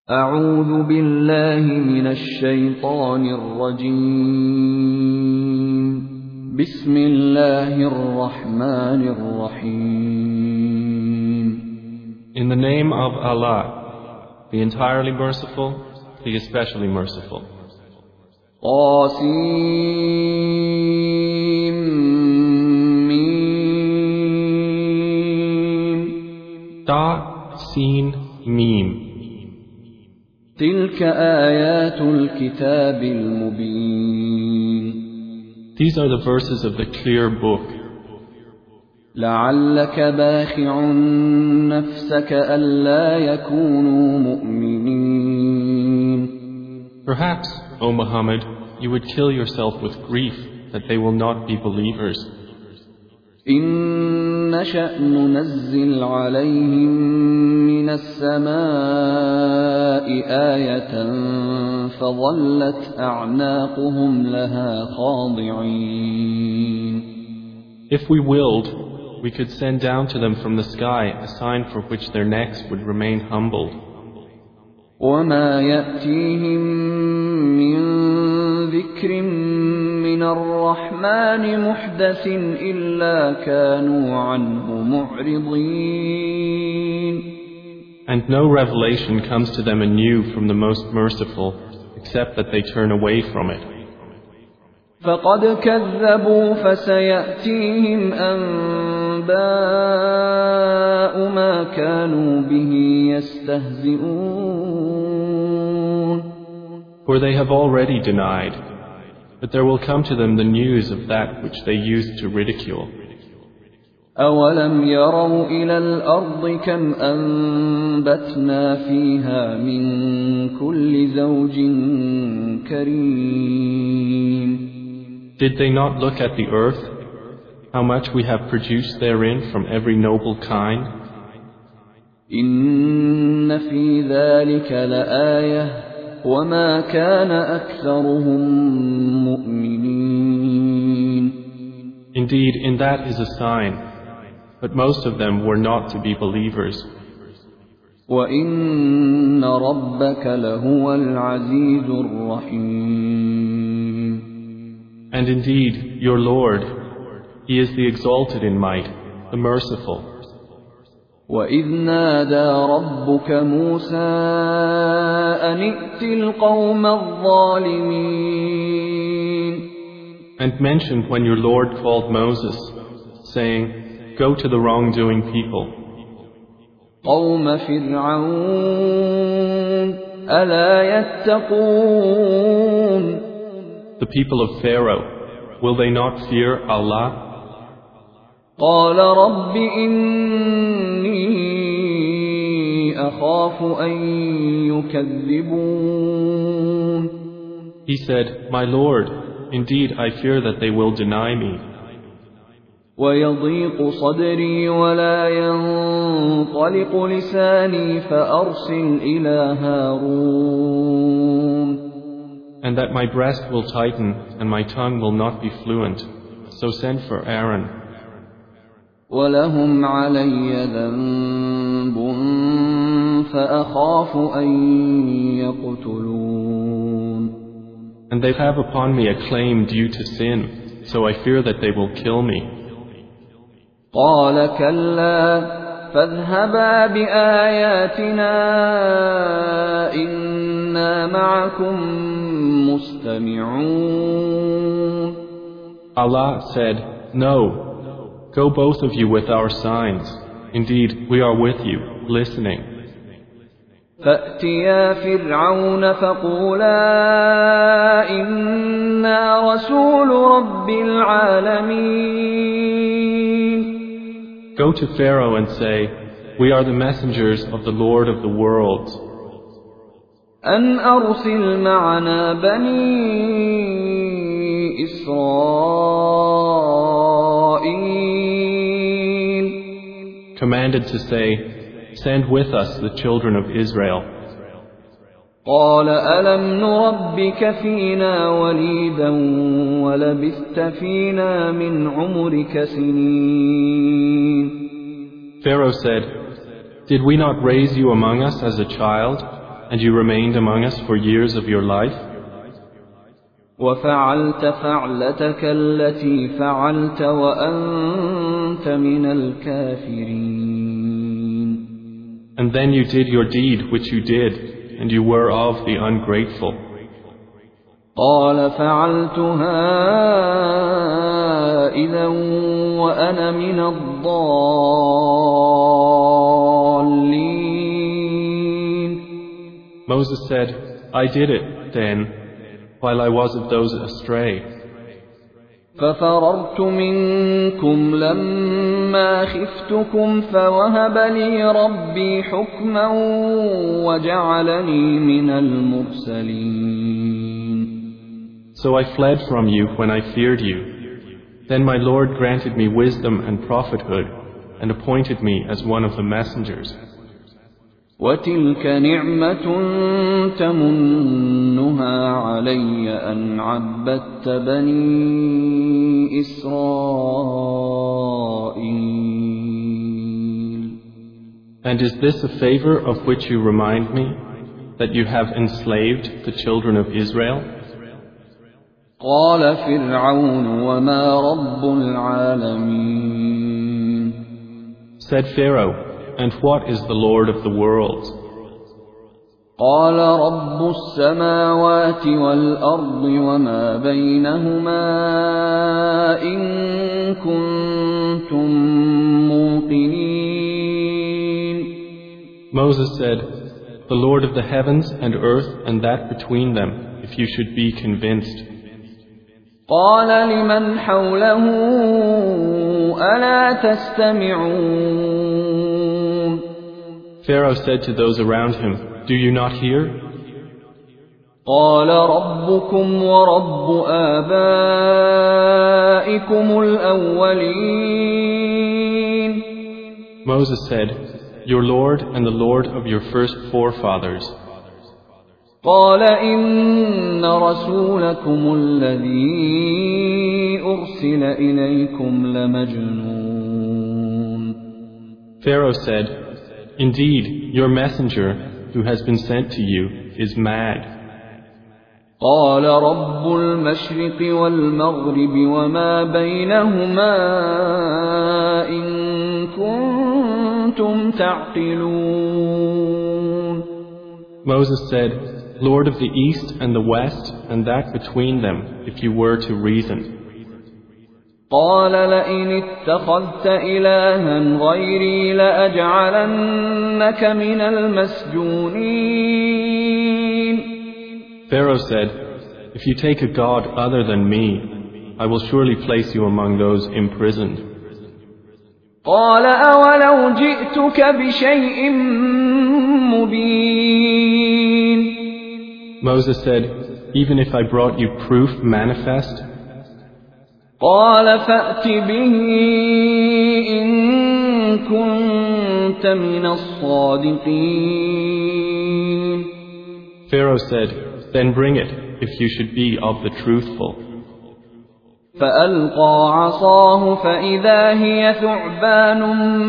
أعوذ بالله من الشيطان الرجيم بسم الله الرحمن الرحيم In the name of Allah, the entirely merciful, the especially merciful. Ta, Sin, Mim. تلك آيات الكتاب المبين These are the verses of the clear book. لعلك باخع نفسك ألا يكونوا مؤمنين Perhaps, O Muhammad, you would kill yourself with grief that they will not be believers. إن نشأ ننزل عليهم من السماء آية فظلت أعناقهم لها خاضعين. If we willed, we could send down to them from the sky a sign for which their necks would remain humbled. وما يأتيهم من ذكر من الرحمن محدث إلا كانوا عنه معرضين. And no revelation comes to them anew from the Most Merciful, except that they turn away from it. فقد كذبوا فسيأتيهم أنباء ما كانوا به يستهزئون. For they have already denied, but there will come to them the news of that which they used to ridicule. أولم يروا إلى الأرض كم أنبتنا فيها من كل زوج كريم. Did they not look at the earth, how much we have produced therein from every noble kind? إن في ذلك لآية وما كان أكثرهم مؤمنين. Indeed, in that is a sign, but most of them were not to be believers. وَإِنَّ رَبَّكَ لَهُوَ الْعَزِيزُ الرَّحِيمُ. And indeed, your Lord, He is the exalted in might, the merciful. وَإِذْ نَادَى رَبُّكَ مُوسَىٰ أَنِ ائْتِ الْقَوْمَ الظَّالِمِينَ. And mention when your Lord called Moses, saying, Go to the wrongdoing people. قَوْمَ فِرْعَوْنَ أَلَا يَتَّقُونَ. The people of Pharaoh, will they not fear Allah? قَالَ رَبِّ إِنِّي أَخَافُ أَن يُكَذِّبُونِ. He said, My Lord, indeed I fear that they will deny me. وَيَضِيقُ صَدْرِي وَلَا يَنطَلِقُ لِسَانِي فَأَرْسِلْ إِلَى هَارُونَ. And that my breast will tighten and my tongue will not be fluent, so send for Aaron. وَلَهُمْ عَلَيَّ ذَنبٌ فَأَخَافُ أَن يَقْتُلُونِ. And they have upon me a claim due to sin, so I fear that they will kill me. قَالَ كَلَّا فَاذْهَبَا بِآيَاتِنَا إِنَّا مَعَكُمْ مُسْتَمِعُونَ. Allah said, No, go both of you with our signs. Indeed, we are with you, listening. فَأْتِيَا فِرْعَوْنَ فَقُولَا إِنَّا رَسُولُ رَبِّ الْعَالَمِينَ. Go to Pharaoh and say, We are the messengers of the Lord of the worlds. أَنْ أَرْسِلْ مَعَنَا بَنِي إِسْرَائِيلَ. Commanded to say, Send with us the children of Israel. قَالَ أَلَمْ نُرَبِّكَ فِينَا وَلِيدًا وَلَبِثْتَ فِينَا مِنْ عُمُرِكَ سِنِينَ. Pharaoh said, Did we not raise you among us as a child, and you remained among us for years of your life? وفعلت فعلتك التي فعلت وأنت من الكافرين. And then you did your deed which you did, and you were of the ungrateful. قال فعلتها إذا وأنا من الضالين. Moses said, I did it then, while I was of those astray. ففررت منكم لما خفتكم فوهب لي ربي حكما وجعلني من المرسلين. So I fled from you when I feared you. Then my Lord granted me wisdom and prophethood and appointed me as one of the messengers. وتلك نعمة تمنها علي أن عبدت بني إسرائيل. And is this a favor of which you remind me, that you have enslaved the children of Israel? قال فرعون وما رب العالمين. Said Pharaoh, and what is the Lord of the worlds? قال رب السماوات والأرض وما بينهما إن كنتم موقنين. Moses said, the Lord of the heavens and earth and that between them, if you should be convinced. قال لمن حوله ألا تستمعون. Pharaoh said to those around him, do you not hear? قال ربكم ورب آبائكم الأولين. Moses said, your Lord and the Lord of your first forefathers. قال إن رسولكم الذي أرسل إليكم لمجنون. Pharaoh said, indeed, your messenger who has been sent to you is mad. قال رب المشرق والمغرب وما بينهما إن كنتم تعقلون. Moses said, Lord of the east and the west and that between them, if you were to reason. قال لئن اتخذت إلها غيري لأجعلنك من المسجونين. Pharaoh said, if you take a god other than me, I will surely place you among those imprisoned. قال أولو جئتك بشيء مبين. Moses said, even if I brought you proof manifest? قال فأت به إن كنت من الصادقين. Pharaoh said, then bring it, if you should be of the truthful. فألقى عصاه فإذا هي ثعبان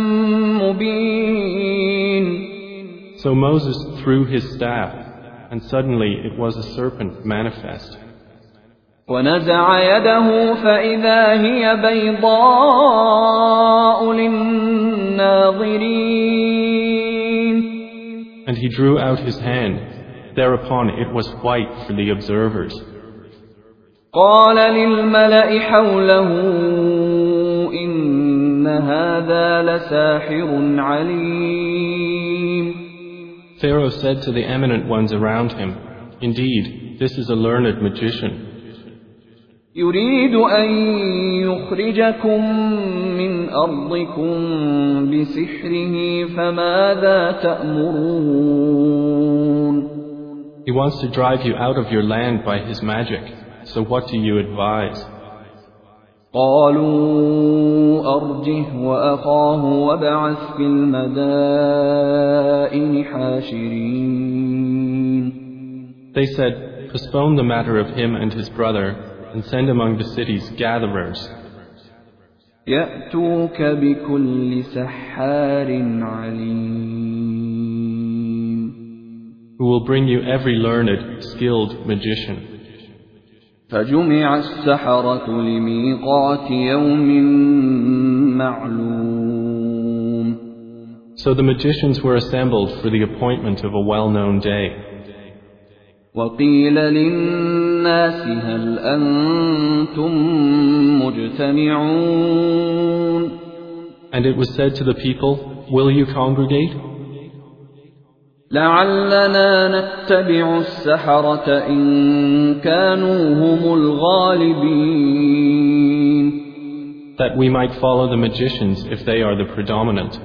مبين. So Moses threw his staff, and suddenly it was a serpent manifest. ونزع يده فإذا هي بيضاء للناظرين. And he drew out his hand. Thereupon it was white for the observers. قال للملأ حوله إن هذا لساحر عليم. Pharaoh said to the eminent ones around him, indeed, this is a learned magician. يريد أن يخرجكم من أرضكم بسحره فماذا تأمرون. He wants to drive you out of your land by his magic. So what do you advise? قالوا أرجه وأخاه وابعث في المدائن حاشرين. They said, postpone the matter of him and his brother and send among the cities gatherers. يأتوك بكل سحار عليم. who will bring you every learned, skilled magician. فجمع السحرة لميقات يوم معلوم. So the magicians were assembled for the appointment of a well-known day. وقيل للناس هل أنتم مجتمعون. And it was said to the people, will you congregate? لعلنا نتبع السحرة إن كانوا هم الغالبين. That we might follow the magicians if they are the predominant.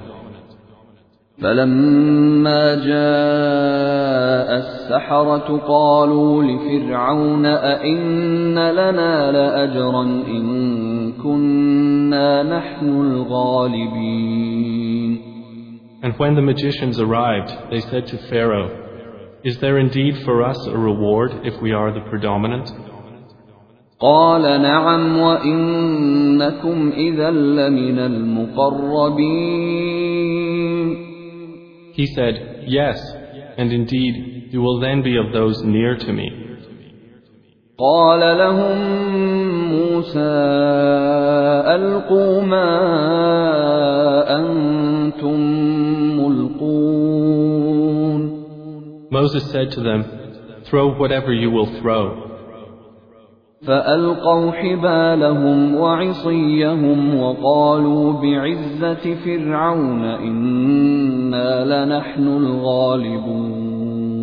فلما جاء السحرة قالوا لفرعون أئن لنا لأجرا إن كنا نحن الغالبين. And when the magicians arrived, they said to Pharaoh, is there indeed for us a reward if we are the predominant? قال نعم وإنكم إذا لمن المقربين. He said, yes, and indeed you will then be of those near to me. قال لهم موسى ألقوا ما أنتم ملقون. Moses said to them, throw whatever you will throw. فألقوا حبالهم وعصيهم وقالوا بعزة فرعون إنا لنحن الغالبون.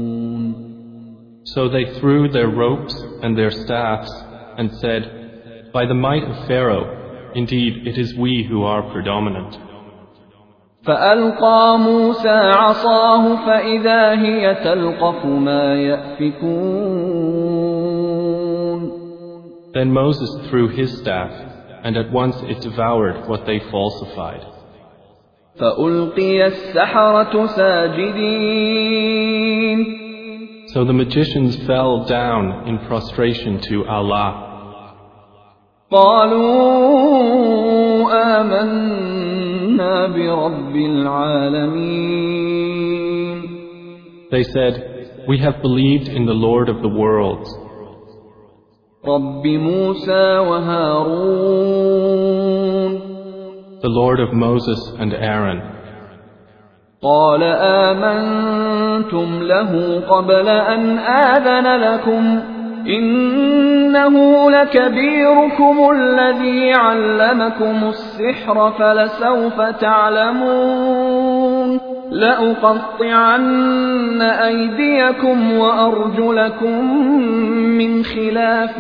So they threw their ropes and their staffs and said, by the might of Pharaoh, indeed it is we who are predominant. فألقى موسى عصاه فإذا هي تلقف ما يأفكون. Then Moses threw his staff, and at once it devoured what they falsified. فألقي السحرة ساجدين. So the magicians fell down in prostration to Allah. قالوا آمنا برب العالمين. They said, we have believed in the Lord of the worlds. رب موسى وهارون. The Lord of Moses and Aaron. قال آمنتم له قبل أن آذن لكم إنه لكبيركم الذي علمكم السحر فلسوف تعلمون لأقطعن أيديكم وأرجلكم من خلاف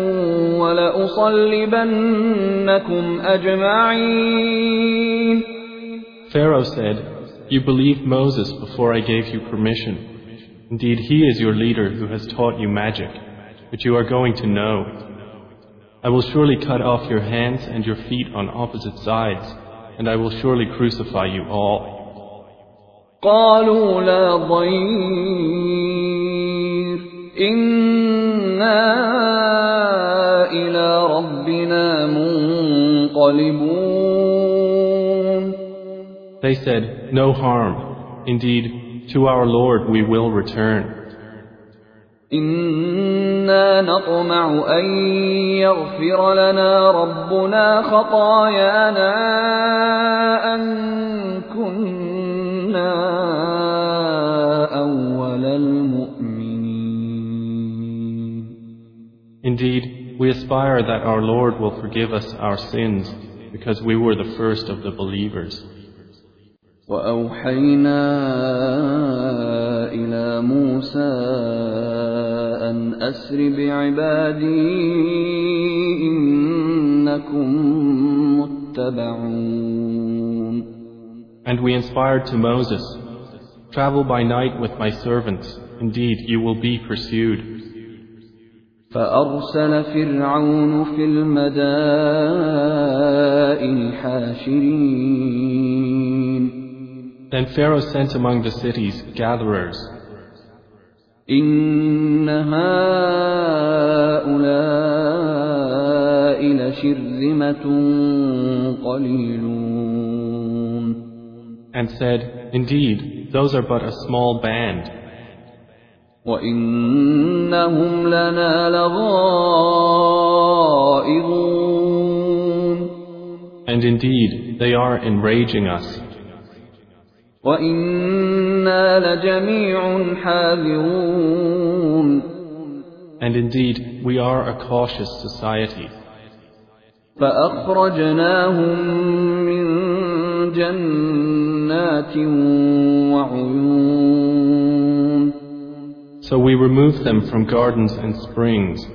ولأصلبنكم أجمعين. Pharaoh said, you believed Moses before I gave you permission. Indeed, he is your leader who has taught you magic, which you are going to know. I will surely cut off your hands and your feet on opposite sides, and I will surely crucify you all. قالوا لا ضير إنا إلى ربنا منقلبون. They said, no harm. Indeed, to our Lord we will return. إنا نطمع أن يغفر لنا ربنا خطايانا أن كنا أول المؤمنين. Indeed, we aspire that our Lord will forgive us our sins because we were the first of the believers. وأوحينا إلى موسى أن أسر بعبادي إنكم متبعون. And we inspired to Moses, travel by night with my servants, indeed you will be pursued. فأرسل فرعون في المدائن حاشرين. Then Pharaoh sent among the cities gatherers. إن هؤلاء لشرذمة قليلون. And said, indeed, those are but a small band. وإنهم لنا لغائظون. And indeed, they are enraging us. وإنا لجميع حاذرون. And indeed, we are a cautious society. فأخرجناهم من جنات وعيون. So we removed them from gardens and springs,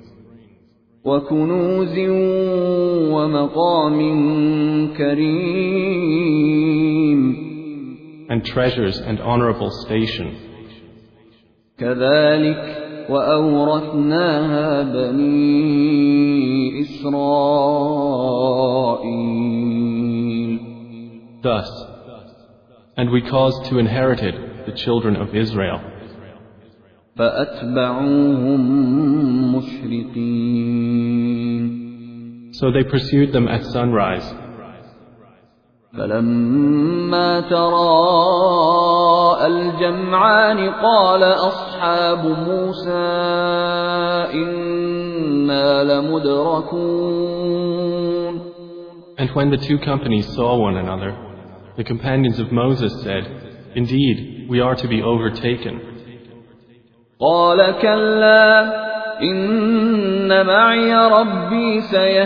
وكنوز ومقام كريم. and treasures and honorable station. كذلك وأورثناها بني إسرائيل. Thus, and we caused to inherit it the children of Israel. فأتبعوهم مشرقين. So they pursued them at sunrise. فلما تراءى الجمعان قال أصحاب موسى إنا لمدركون. And when the two companies saw one another, the companions of Moses said, "Indeed, we are to be overtaken." قال كلا إن معي ربي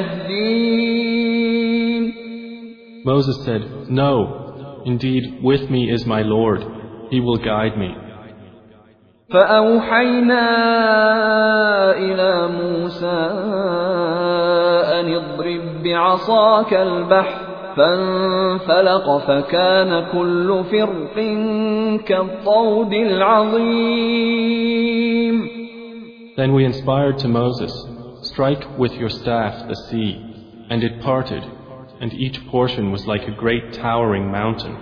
سيهدين. Moses said, "No, indeed, with me is my Lord. He will guide me." فأوحينا إلى موسى أن اضرب بعصاك البحر فانفلق فكان كل فرق كالطود العظيم. Then we inspired to Moses, "Strike with your staff the sea," and it parted, and each portion was like a great towering mountain.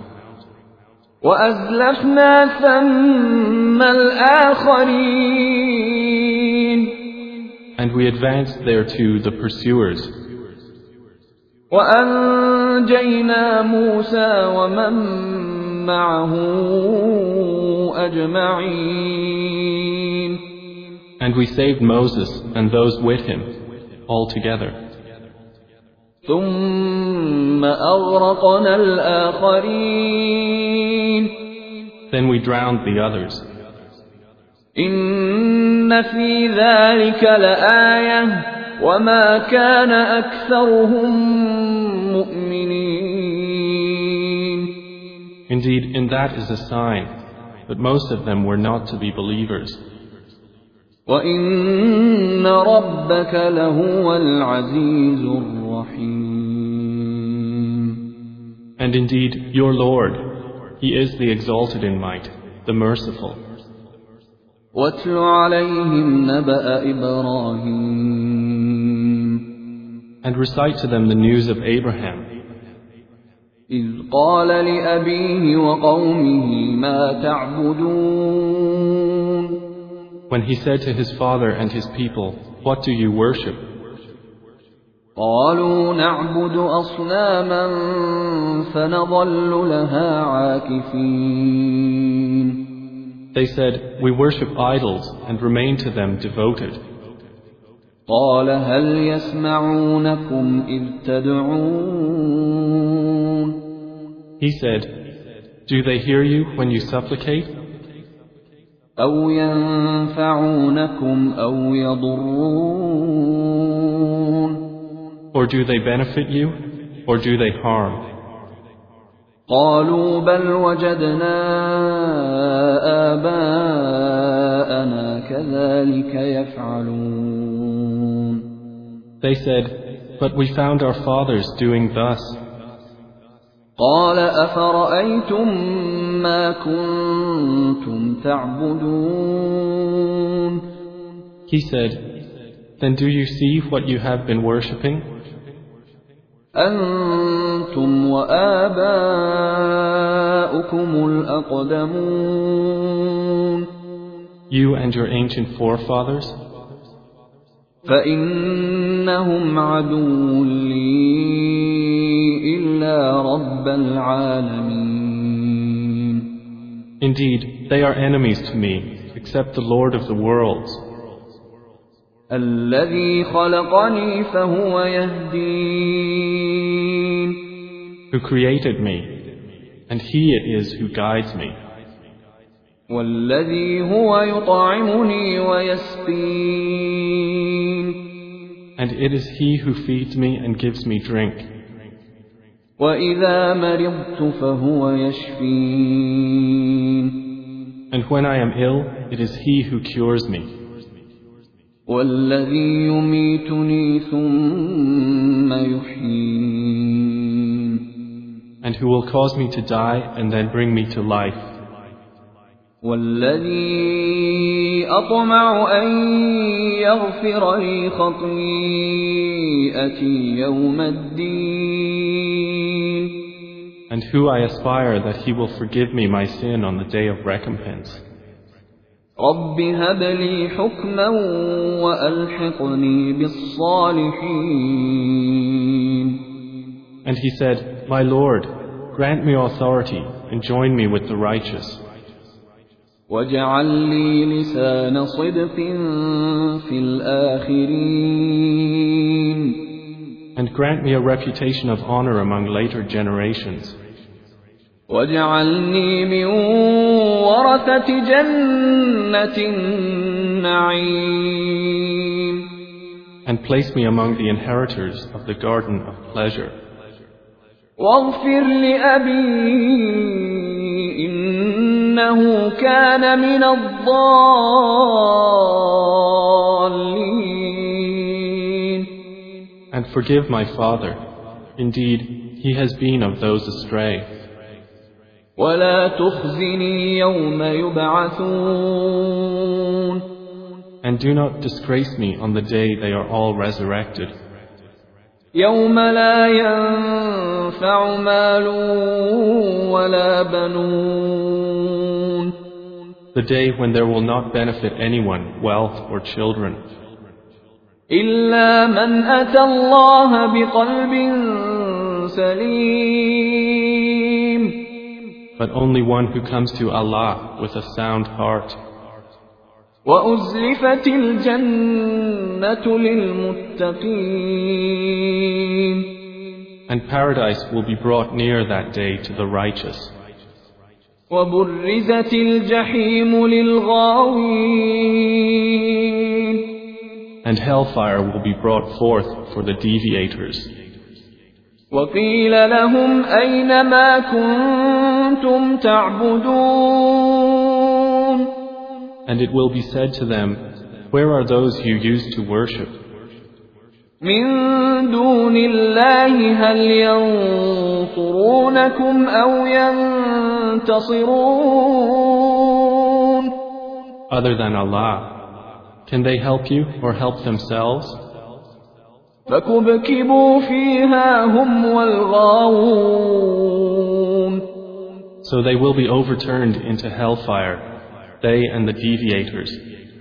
وأزلفنا ثم الآخرين. And we advanced thereto the pursuers. وأنجينا موسى ومن معه أجمعين. And we saved Moses and those with him, all together. ثم أغرقنا الآخرين. Then we drowned the others. إن في ذلك لآية وما كان أكثرهم مؤمنين. Indeed, in that is a sign, but most of them were not to be believers. وإن ربك لهو العزيز الرحيم. And indeed, your Lord, He is the exalted in might, the merciful. واتل عليهم نبأ إبراهيم. And recite to them the news of Abraham, إذ قال لأبيه وقومه ما تعبدون. when he said to his father and his people, "What do you worship?" قالوا نعبد أصناما فنظل لها عاكفين. They said, "We worship idols and remain to them devoted." قال هل يسمعونكم إذ تدعون. He said, "Do they hear you when you supplicate? أو ينفعونكم أو يضرون. Or do they benefit you, or do they harm?" قالوا بل وجدنا آباءنا كذلك يفعلون. They said, "But we found our fathers doing thus." قال أفرأيتم ما كنتم تعبدون. He said, "Then do you see what you have been worshipping? أنتم وآباؤكم الأقدمون. You and your ancient forefathers? فإنهم عدو لي إلا رب العالمين. Indeed, they are enemies to me, except the Lord of the worlds, الذي خلقني فهو يهدين who created me, and He it is who guides me, والذي هو يطعمني ويسقين and it is He who feeds me and gives me drink, وإذا مرضت فهو يشفين and when I am ill, it is He who cures me, والذي يميتني ثم يحيين and who will cause me to die and then bring me to life, والذي أطمع أن يغفر لي خطيئتي يوم الدين and who I aspire that He will forgive me my sin on the day of recompense. رب هب لي حكما وألحقني بالصالحين And he said, My Lord, grant me authority and join me with the righteous, واجعل لي لسان صدق في الآخرين and grant me a reputation of honor among later generations, واجعلني من ورثة جنة النعيم and place me among the inheritors of the garden of pleasure. واغفر لأبي إنه كان من الضالين And forgive my father. Indeed, he has been of those astray. ولا تخزني يوم يبعثون And do not disgrace me on the day they are all resurrected, يوم لا ينفع مال ولا بنون the day when there will not benefit anyone, wealth or children, إلا من أتى الله بقلب سليم but only one who comes to Allah with a sound heart. وأزلفت الجنة للمتقين And paradise will be brought near that day to the righteous. وبرزت الجحيم للغاوين And hellfire will be brought forth for the deviators. وقيل لهم أين ما كنتم تعبدون And it will be said to them, Where are those you used to worship? من دون الله هل ينصرونكم أو ينتصرون Other than Allah. Can they help you or help themselves? فكبكبوا فيها هم والغاوون So they will be overturned into hellfire, they and the deviators,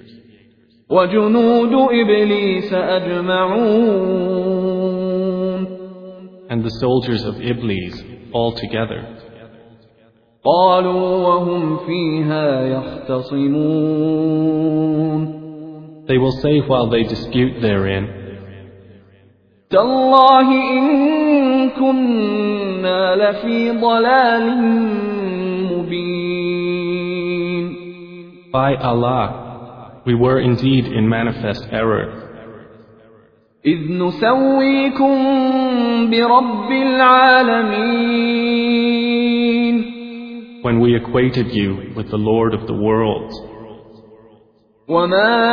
وجنود إبليس أجمعون and the soldiers of Iblis all together. قالوا وهم فيها يختصمون They will say while they dispute therein, تالله إن كنا لفي ضلال مبين By Allah, we were indeed in manifest error, إذ نسويكم برب العالمين when we equated you with the Lord of the worlds. وما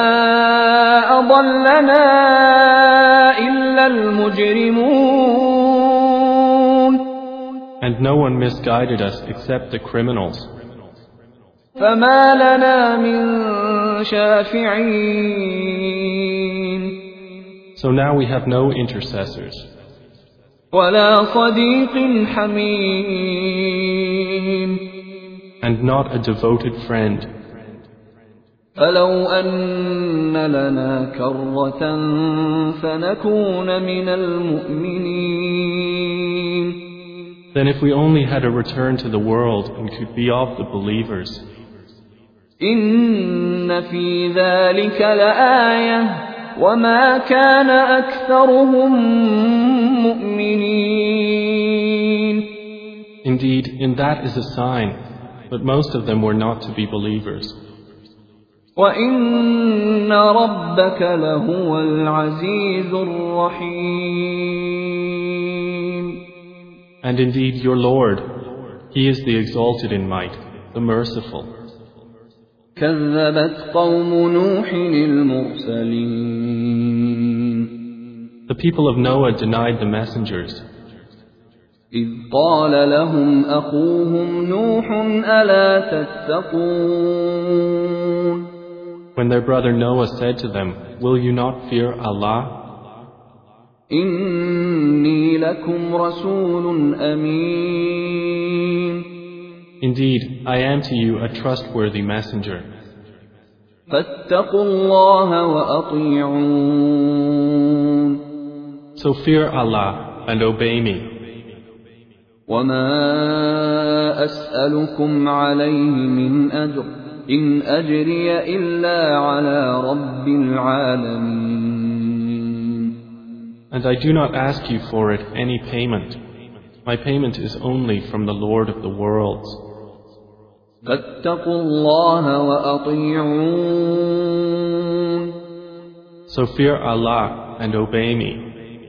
أضلنا إلا المجرمون And no one misguided us except the criminals. فما لنا من شافعين So now we have no intercessors, ولا صديق حميم and not a devoted friend. فلو أن لنا كرة فنكون من المؤمنين Then if we only had a return to the world and could be of the believers, إن في ذلك لآية وما كان أكثرهم مؤمنين. Indeed, in that is a sign, but most of them were not to be believers. وَإِنَّ رَبَّكَ لَهُوَ الْعَزِيزُ الرَّحِيمُ. And indeed your Lord, He is the exalted in might, the merciful. كَذَّبَتْ قَوْمُ نُوحٍ الْمُرْسَلِينَ. The people of Noah denied the messengers. إِذْ قَالَ لَهُمْ أَخُوهُمْ نُوحٌ أَلَا تَتَّقُونَ. When their brother Noah said to them, "Will you not fear Allah? إِنِّي لَكُمْ رَسُولٌ أَمِينٌ. Indeed, I am to you a trustworthy messenger. فَاتَّقُوا اللَّهَ وَأَطِيعُونِ. So fear Allah and obey me. وَمَا أَسْأَلُكُمْ عَلَيْهِ مِنْ أَجْرٍ إِنْ أَجْرِيَ إِلَّا عَلَى رَبِّ الْعَالَمِينَ. And I do not ask you for it any payment. My payment is only from the Lord of the worlds. فَاتَّقُوا اللَّهَ وَأَطِيعُونِ. So fear Allah and obey me.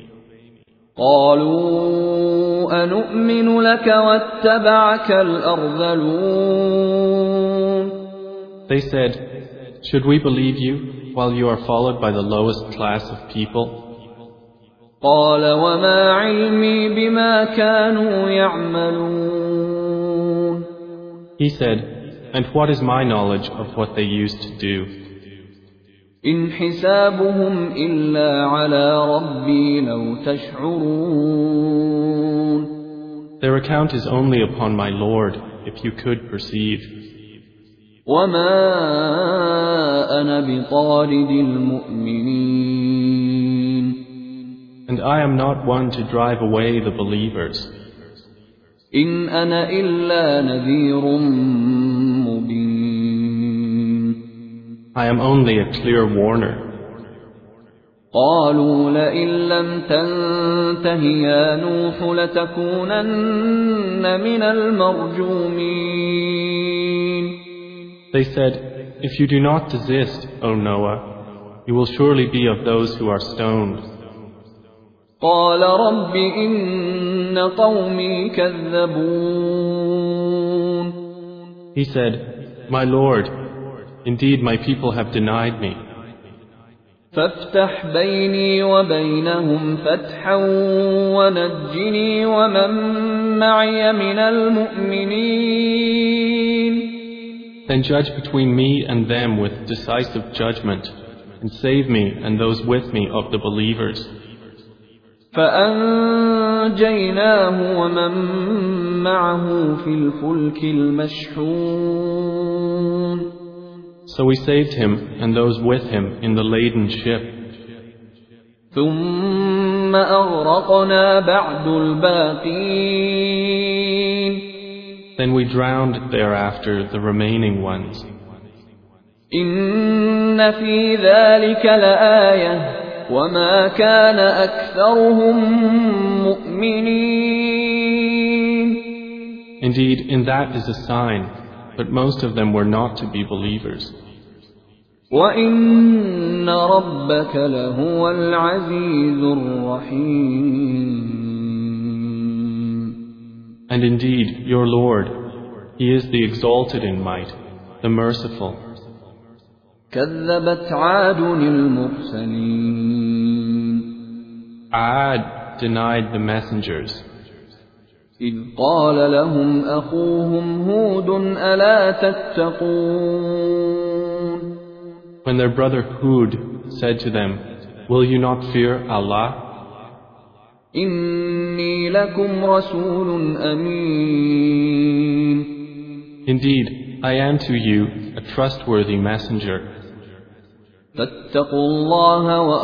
قَالُوا أَنُؤْمِنُ لَكَ وَاتَّبَعَكَ الْأَرْذَلُونَ. They said, "Should we believe you while you are followed by the lowest class of people?" قَالَ وَمَا عِلْمِي بِمَا كَانُوا يَعْمَلُونَ. He said, "And what is my knowledge of what they used to do? إِنْ حِسَابُهُمْ إِلَّا عَلَى رَبِّي لَوْ تَشْعُرُونَ. Their account is only upon my Lord, if you could perceive. وَمَا أَنَا بِطَارِدِ الْمُؤْمِنِينَ. And I am not one to drive away the believers. إِنْ أَنَا إِلَّا نَذِيرٌ مُبِينٌ. I am only a clear warner. قَالُوا لَئِن لَّمْ تَنْتَهِ يَا نُوحُ لَتَكُونَنَّ مِنَ الْمَرْجُومِينَ. They said, "If you do not desist, O Noah, you will surely be of those who are stoned." قَالَ رَبِّ إِنَّ قَوْمِي كَذَّبُونِ. He said, "My Lord, indeed my people have denied me. فَافْتَحْ بَيْنِي وَبَيْنَهُمْ فَتْحًا وَنَجِّنِي وَمَن مَّعِيَ مِنَ الْمُؤْمِنِينَ. Then judge between me and them with decisive judgment, and save me and those with me of the believers." فَأَنجَيْنَاهُ وَمَن مَّعَهُ فِي الْفُلْكِ الْمَشْحُونِ. So we saved him and those with him in the laden ship. ثُمَّ أَغْرَقْنَا بَعْدُ الْبَاقِينَ. Then we drowned thereafter the remaining ones. إِنَّ فِي ذَلِكَ لَآيَةً وَمَا كَانَ أَكْثَرُهُم مُؤْمِنِينَ. Indeed, in that is a sign, but most of them were not to be believers. وَإِنَّ رَبَّكَ لَهُوَ الْعَزِيزُ الرَّحِيمُ. And indeed, your Lord, He is the exalted in might, the merciful. كَذَّبَتْ عَادٌ الْمُرْسَلِينَ. Ad denied the messengers. إِذْ قَالَ لَهُمْ أَخُوهُمْ هُودٌ أَلَا تَتَّقُونَ. When their brother Hud said to them, "Will you not fear Allah? إِنِّي لَكُمْ رَسُولٌ أَمِينٌ. Indeed, I am to you a trustworthy messenger. فَاتَّقُوا اللَّهَ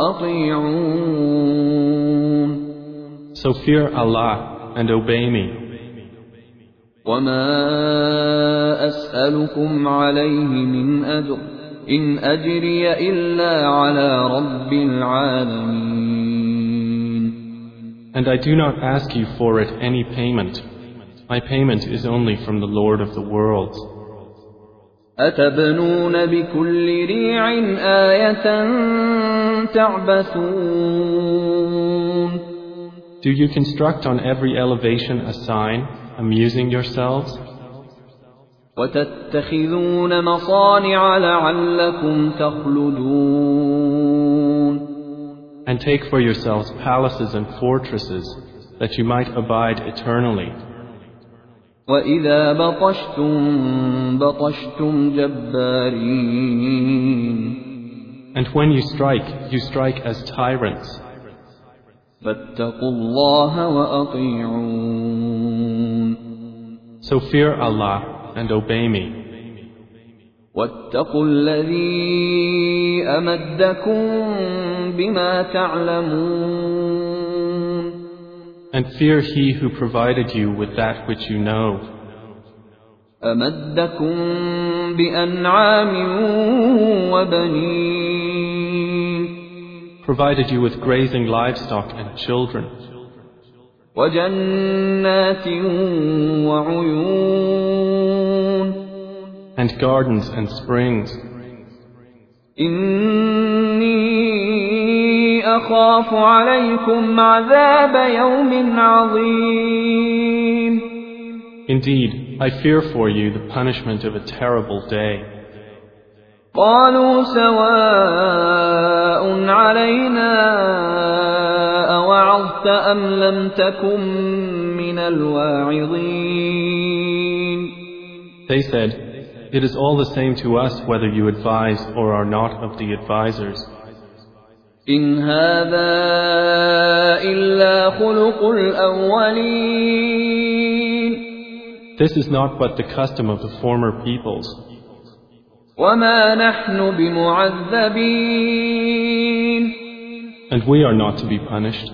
وَأَطِيعُونِ. So fear Allah and obey me. وَمَا أَسْأَلُكُمْ عَلَيْهِ مِنْ أَجْرٍ إن أجري إلا على رب العالمين. And I do not ask you for it any payment. My payment is only from the Lord of the worlds. أتبنون بكل ريع آية تعبثون. Do you construct on every elevation a sign, amusing yourselves? وتتخذون مصانع لعلكم تخلدون. And take for yourselves palaces and fortresses, that you might abide eternally. وإذا بطشتم بطشتم جبارين. And when you strike as tyrants. فاتقوا الله وأطيعون. So fear Allah and obey me. واتقوا الذي أمدكم بما تعلمون. And fear He who provided you with that which you know. أمدكم بأنعام وبنين. Provided you with grazing livestock and children. وجنات وعيون. And gardens and springs. إني أخاف عليكم عذاب يوم عظيم. Indeed, I fear for you the punishment of a terrible day. قالوا سواء علينا أوعظت أم لم تكن من الواعظين. They said, it is all the same to us whether you advise or are not of the advisers. إن هذا إلا خلق الأولين. This is not but the custom of the former peoples. وما نحن بمعذبين. And we are not to be punished.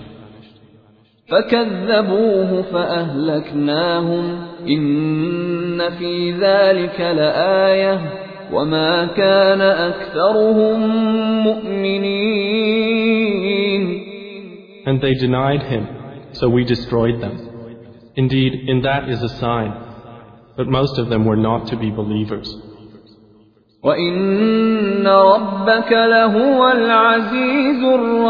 فكذبوه فأهلكناهم إن في ذلك لآية وما كان أكثرهم مؤمنين. And they denied him, so we destroyed them. Indeed, in that is a sign, but most of them were not to be believers. وَإِنَّ رَبَّكَ لَهُوَ الْعَزِيزُ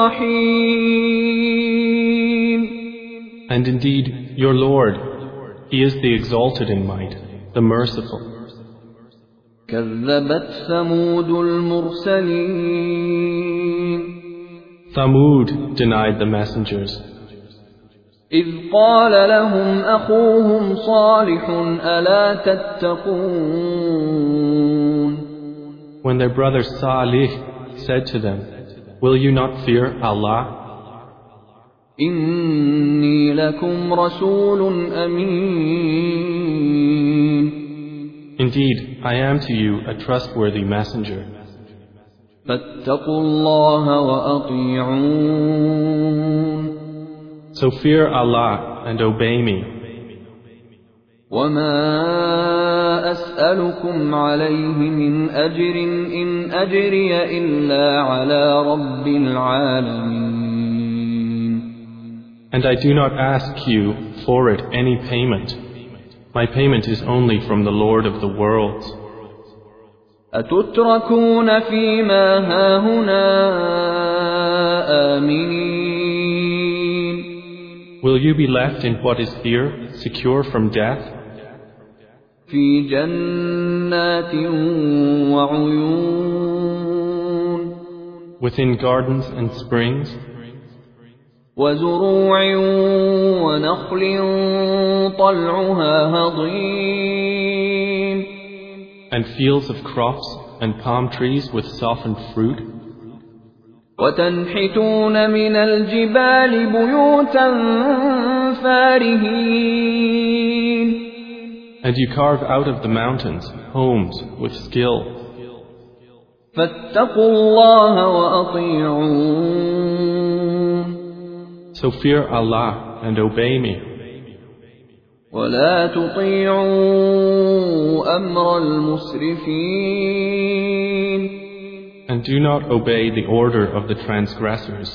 الرَّحِيمُ. And indeed, your Lord, He is the exalted in might, the merciful. كذبت ثمود المرسلين. Thamud denied the messengers. إذ قال لهم أخوهم صالح ألا تتقون. When their brother Salih said to them, will you not fear Allah? إني لكم رسول أمين. Indeed, I am to you a trustworthy messenger. فاتقوا الله وأطيعون. So fear Allah and obey me. وما أسألكم عليه من أجر إن أجري إلا على رب العالمين. And I do not ask you for it any payment. My payment is only from the Lord of the worlds. أتتركون فيما هاهنا آمنين. Will you be left in what is here, secure from death? في جنات وعيون. Within gardens and springs. وزروع ونخل طلعها هضيم. And fields of crops and palm trees with softened fruit. وتنحتون من الجبال بيوتا فارهين. And you carve out of the mountains homes with skill. فاتقوا الله وأطيعون. So fear Allah and obey me. ولا تطيعوا أمر المسرفين. And do not obey the order of the transgressors,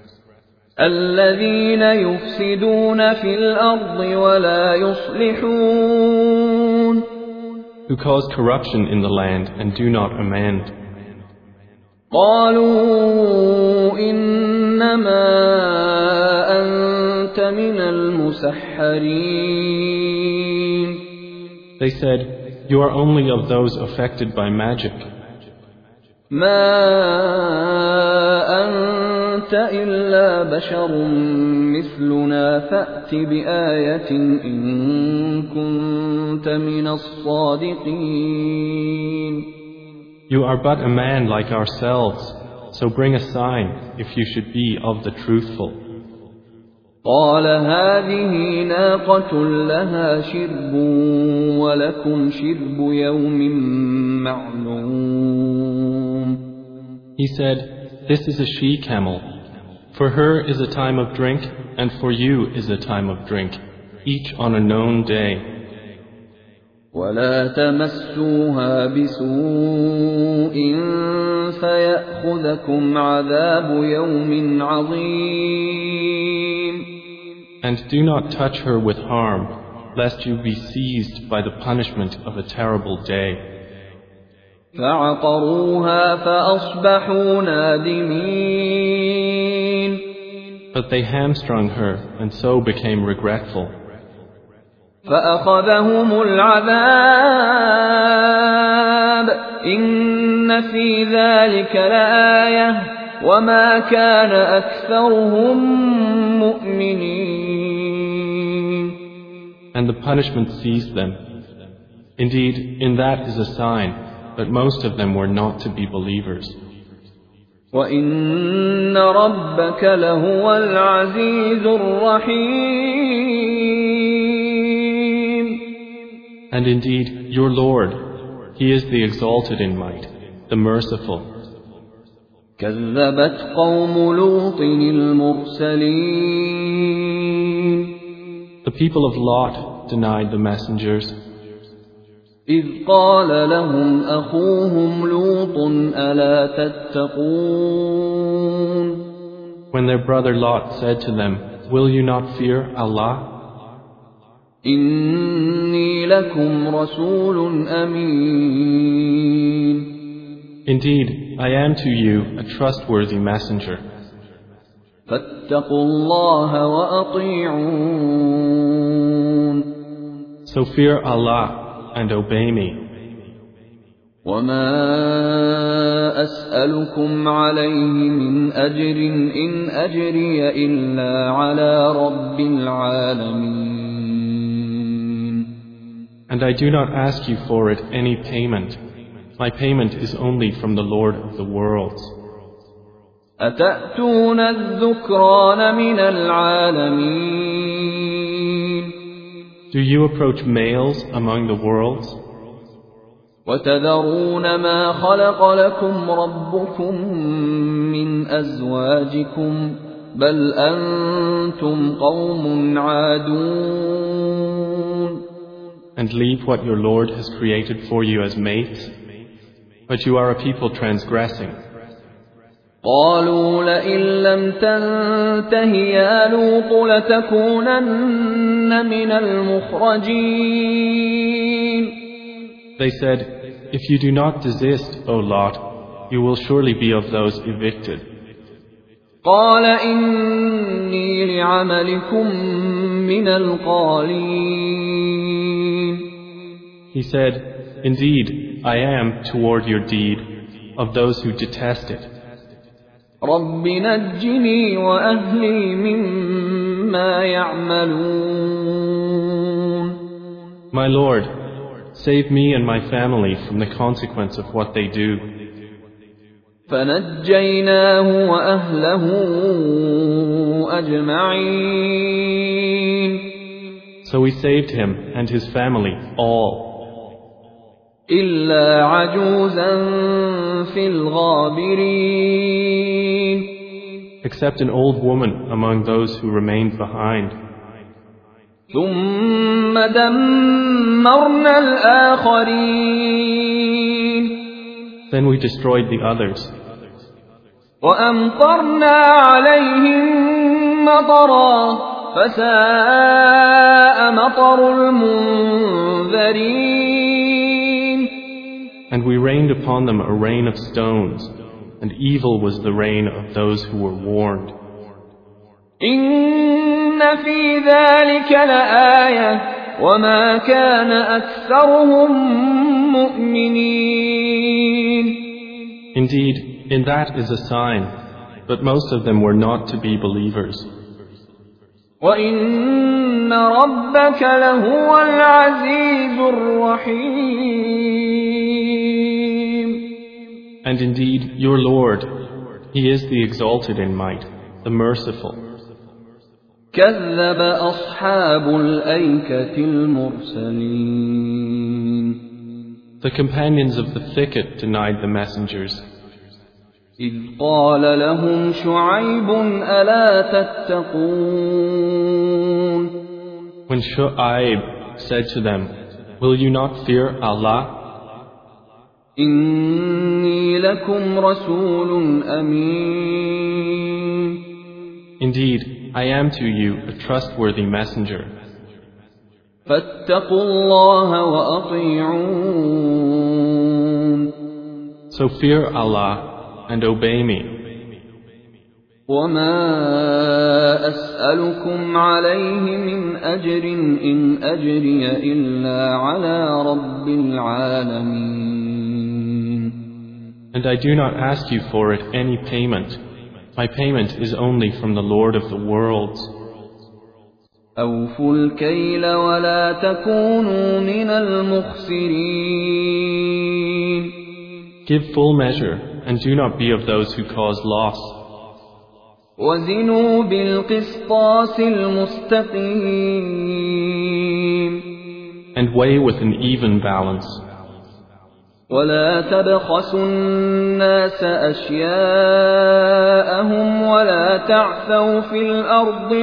الذين يفسدون في الأرض ولا يصلحون who cause corruption in the land and do not amend. قالوا إنما أنت من المسحرين. They said, "You are only of those affected by magic. ما أنت إلا بشر مثلنا فأت بآية إن كنت من الصادقين." You are but a man like ourselves, so bring a sign if you should be of the truthful. قال هذه ناقة لها شرب ولكم شرب يوم معلوم. He said, "This is a she-camel. For her is a time of drink, and for you is a time of drink, each on a known day. ولا تمسوها بسوء فيأخذكم عذاب يوم عظيم. And do not touch her with harm, lest you be seized by the punishment of a terrible day." فعقروها فأصبحوا نادمين. But they hamstrung her, and so became regretful. فأخذهم العذاب إن في ذلك لآية وما كان أكثرهم مؤمنين. And the punishment seized them. Indeed, in that is a sign, but most of them were not to be believers. وَإِنَّ رَبَّكَ لَهُوَ الْعَزِيزُ الرَّحِيمُ. And indeed, your Lord, He is the exalted in might, the merciful. كَذَّبَتْ قَوْمُ لُوطٍ الْمُرْسَلِينَ. The people of Lot denied the messengers. إِذْ قَالَ لَهُمْ أَخُوهُمْ لُوطٌ أَلَا تَتَّقُونَ. When their brother Lot said to them, "Will you not fear Allah? إِنِّي لَكُمْ رَسُولٌ أَمِينٌ. Indeed, I am to you a trustworthy messenger. فَاتَّقُوا اللَّهَ وَأَطِيعُونِ. So fear Allah and obey me. وَمَا أَسْأَلُكُمْ عَلَيْهِ مِنْ أَجْرٍ إِنْ أَجْرِيَ إِلَّا عَلَى رَبِّ الْعَالَمِينَ. And I do not ask you for it any payment. My payment is only from the Lord of the worlds. أَتَأْتُونَ الذُّكْرَانَ مِنَ الْعَالَمِينَ. Do you approach males among the worlds? وَتَذَرُونَ مَا خَلَقَ لَكُمْ رَبُّكُمْ مِنْ أَزْوَاجِكُمْ بَلْ أَنْتُمْ قَوْمٌ عَادُونَ. And leave what your Lord has created for you as mates? But you are a people transgressing. قالوا لئن لم تنته يا لوط لتكونن من المخرجين. They said, "If you do not desist, O Lot, you will surely be of those evicted." قال إني لعملكم من القالين. He said, "Indeed, I am toward your deed of those who detest it. رب نجني وأهلي مما يعملون. My Lord, save me and my family from the consequence of what they do." فنجيناه وأهله أجمعين. So we saved him and his family all, إلا عجوزا في الغابرين. except an old woman among those who remained behind. ثم دمرنا الآخرين. Then we destroyed the others. وأمطرنا عليهم مطرا فساء مطر المنذرين. And we rained upon them a rain of stones, and evil was the rain of those who were warned. إن في ذلك لآية وما كان أكثرهم مؤمنين. Indeed, in that is a sign, but most of them were not to be believers. وَإِنَّ رَبَّكَ لَهُوَ الْعَزِيزُ الرَّحِيمُ. And indeed, your Lord, He is the exalted in might, the merciful. كَذَّبَ أَصْحَابُ الْأَيْكَةِ الْمُرْسَلِينَ. The companions of the thicket denied the messengers. إِذْ قَالَ لَهُمْ شُعَيْبٌ أَلَا تَتَّقُونَ. When Shu'aib said to them, "Will you not fear Allah? إِنِّي لَكُمْ رَسُولٌ أَمِينٌ. Indeed, I am to you a trustworthy messenger. فَاتَّقُوا اللَّهَ وَأَطِيعُونِ. So fear Allah and obey me. وَمَا أَسْأَلُكُمْ عَلَيْهِ مِنْ أَجْرٍ إِنْ أَجْرِيَ إِلَّا عَلَى رَبِّ الْعَالَمِينَ. And I do not ask you for it any payment. My payment is only from the Lord of the worlds. أَوْفُوا الْكَيْلَ وَلَا تَكُونُوا مِنَ الْمُخْسِرِينَ. Give full measure and do not be of those who cause loss. وَزِنُوا بِالْقِسْطَاسِ الْمُسْتَقِيمِ. And weigh with an even balance. وَلَا تَبْخَسُوا النَّاسَ أَشْيَاءَهُمْ وَلَا تَعْثَوْا فِي الْأَرْضِ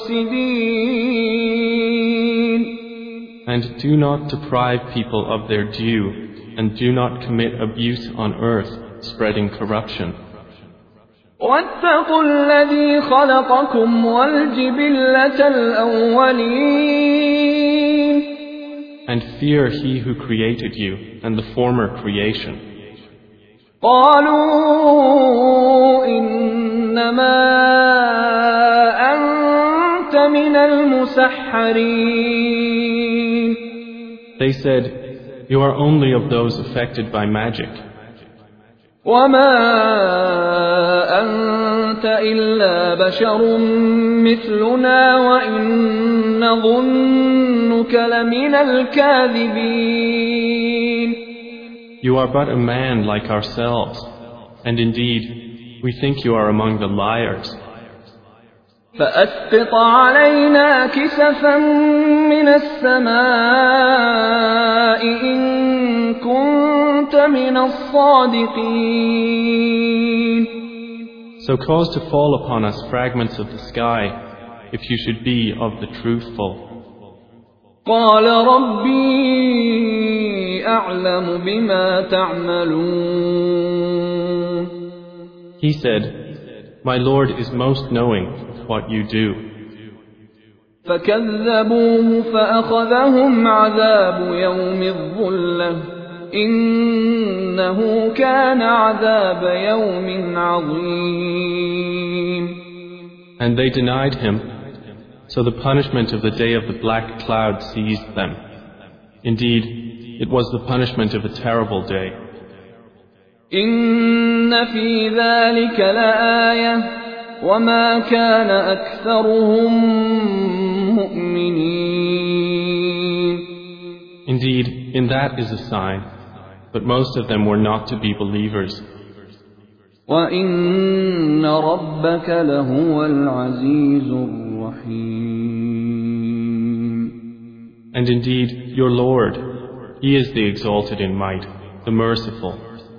مُفْسِدِينَ. And do not deprive people of their due, and do not commit abuse on earth, spreading corruption. وَاتَّقُوا الَّذِي خَلَقَكُمْ وَالْجِبِلَّةَ الْأَوَّلِينَ. And fear He who created you and the former creation. قَالُوا إِنَّمَا أَنْتَ مِنَ الْمُسَحَّرِينَ. They said, "You are only of those affected by magic. وَمَا أَنْتَ إِلَّا بَشَرٌ مِثْلُنَا وَإِنْ نَظُنُّكَ لَمِنَ الْكَاذِبِينَ. You are but a man like ourselves, and indeed, we think you are among the liars. فَأَسْقِطْ عَلَيْنَا كِسَفًا مِنَ السَّمَاءِ إِن كُنتَ مِنَ الصَّادِقِينَ. So cause to fall upon us fragments of the sky, if you should be of the truthful." قَالَ رَبِّي أَعْلَمُ بِمَا تَعْمَلُونَ. He said, "My Lord is most knowing of what you do." فَكَذَّبُوهُ فَأَخَذَهُمْ عَذَابُ يَوْمِ الظُّلَّةِ إِنَّهُ كَانَ عَذَابَ يَوْمٍ عَظِيمٍ. And they denied Him, so the punishment of the day of the black cloud seized them. Indeed, it was the punishment of a terrible day. إِنَّ فِي ذَلِكَ لَآيَةً وَمَا كَانَ أَكْثَرُهُم مُؤْمِنِينَ. Indeed, in that is a sign, but most of them were not to be believers. وَإِنَّ رَبَّكَ لَهُوَ الْعَزِيزُ الرَّحِيمُ. And indeed, your Lord, He is the exalted in might, the merciful.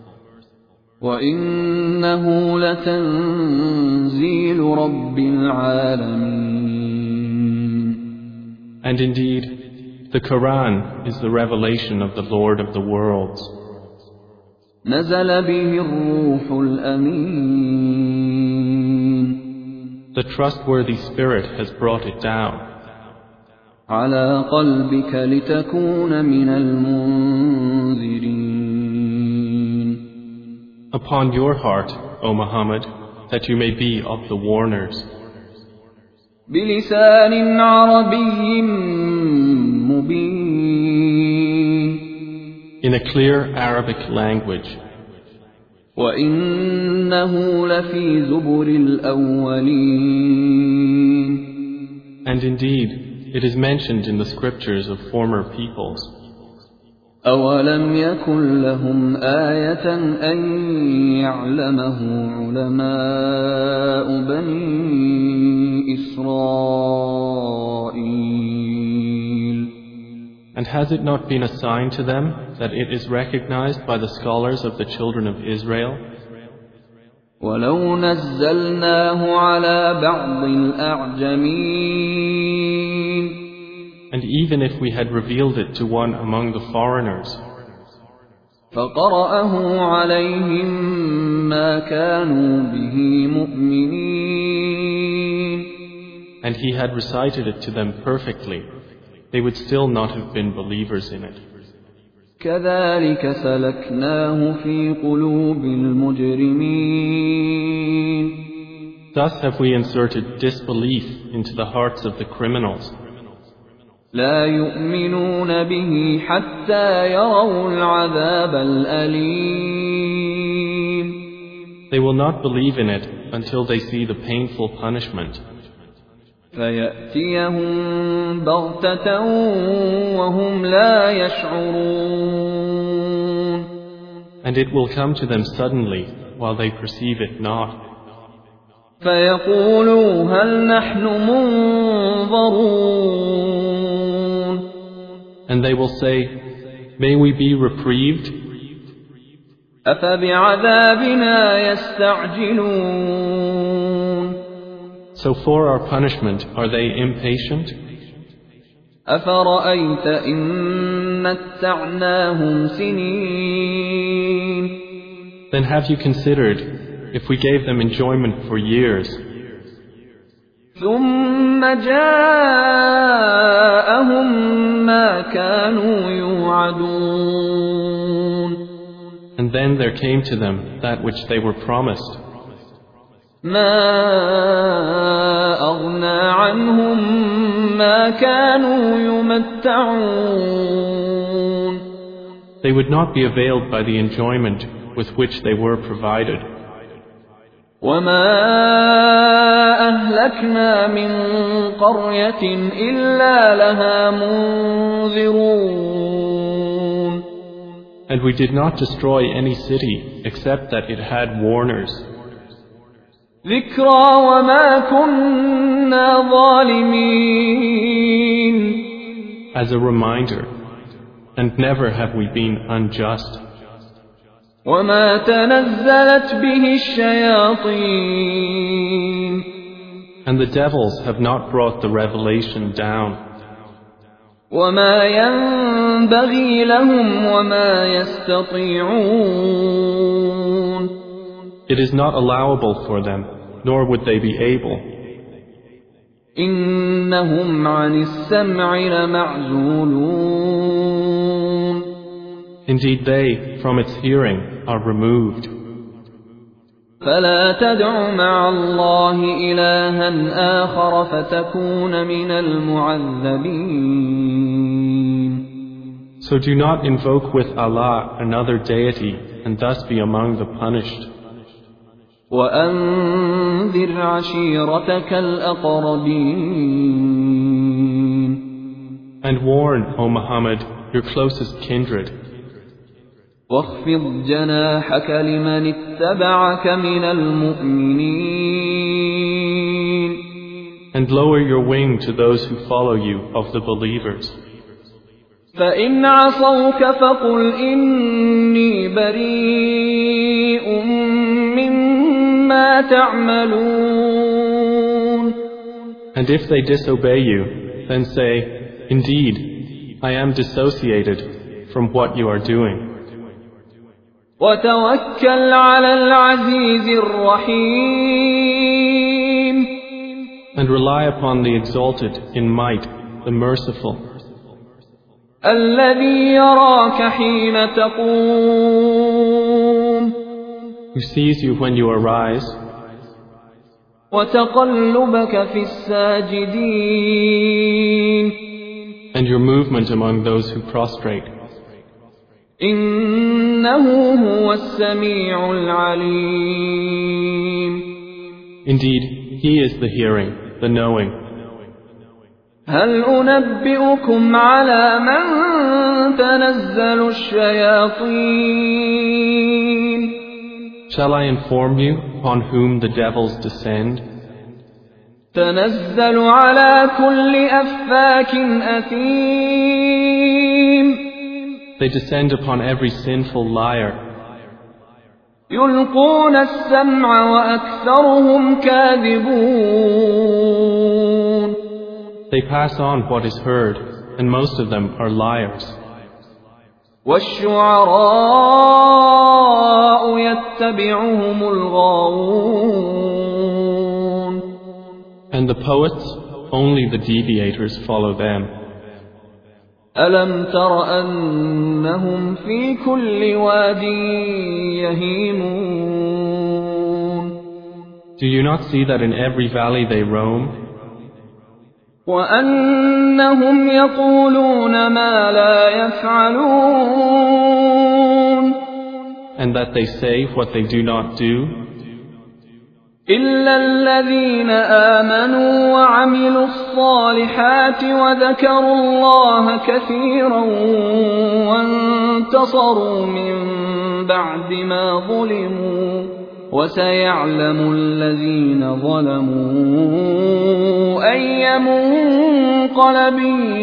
وَإِنَّهُ لَتَنزِيلُ رَبِّ الْعَالَمِينَ. And indeed, the Quran is the revelation of the Lord of the worlds. نزل به الروح الأمين The trustworthy Spirit has brought it down على قلبك لتكون من المنذرين upon your heart, O Muhammad, that you may be of the warners, بلسان عربي مبين in a clear Arabic language. وإنه لفي زبر الأولين And indeed, it is mentioned in the scriptures of former peoples. أولم يكن لهم آية أن يعلمه علماء بني إسرائيل And has it not been a sign to them that it is recognized by the scholars of the children of Israel? ولو نزلناه على بعض الأعجمين And even if we had revealed it to one among the foreigners, فقرأه عليهم ما كانوا به مؤمنين and he had recited it to them perfectly, they would still not have been believers in it. كذلك سلكناه في قلوب المجرمين Thus have we inserted disbelief into the hearts of the criminals. لا يؤمنون به حتى يروا العذاب الأليم They will not believe in it until they see the painful punishment. فيأتيهم بغتة وهم لا يشعرون And it will come to them suddenly while they perceive it not. فيقولوا هل نحن منظرون And they will say, may we be reprieved? أفبعذابنا يستعجلون So for our punishment, are they impatient? أفرأيت إن متعناهم سنين Then have you considered if we gave them enjoyment for years, ثم جاءهم ما كانوا يوعدون and then there came to them that which they were promised, ما أغنى عنهم ما كانوا يمتعون they would not be availed by the enjoyment with which they were provided. وما أهلكنا من قرية إلا لها منذرون And we did not destroy any city except that it had warners, ذكرى وما كنا ظالمين as a reminder, and never have we been unjust. وما تنزلت به الشياطين And the devils have not brought the revelation down, وما ينبغي لهم وما يستطيعون it is not allowable for them, nor would they be able. إنهم عن السمع لمعزولون Indeed they, from its hearing, are removed. فلا تدع مع الله إلها آخر فتكون من المعذبين So do not invoke with Allah another deity and thus be among the punished. وأنذر عشيرتك الأقربين And warn, O Muhammad, your closest kindred, واخفض جناحك لمن اتبعك من المؤمنين and lower your wing to those who follow you of the believers. فإن عصوك فقل إني بريء مما تعملون And if they disobey you, then say, indeed, I am dissociated from what you are doing. وتوكل على العزيز الرحيم And rely upon the exalted in might, the merciful, الذي يراك حين تقوم who sees you when you arise, وتقلبك في الساجدين and your movement among those who prostrate. إنه هو السميع العليم. Indeed, He is the hearing, the knowing. هل أنبئكم على من تنزل الشياطين Shall I inform you upon whom the devils descend? تنزل على كل أفاك أثيم They descend upon every sinful liar. يلقون السمع وأكثرهم كاذبون. They pass on what is heard, and most of them are liars. والشعراء يتبعهم الغاوون. And the poets, only the deviators follow them. ألم تر أنهم في كل واد يهيمون. Do you not see that in every valley they roam? وأنهم يقولون ما لا يفعلون. And that they say what they do not do? إلا الذين آمنوا وعملوا الصالحات وذكروا الله كثيرا وانتصروا من بعد ما ظلموا وسيعلم الذين ظلموا أي منقلب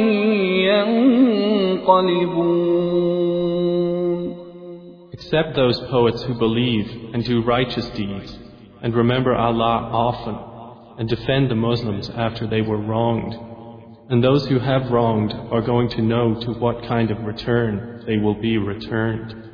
ينقلبون. Except those poets who believe and do righteous deeds, and remember Allah often, and defend the Muslims after they were wronged. And those who have wronged are going to know to what kind of return they will be returned.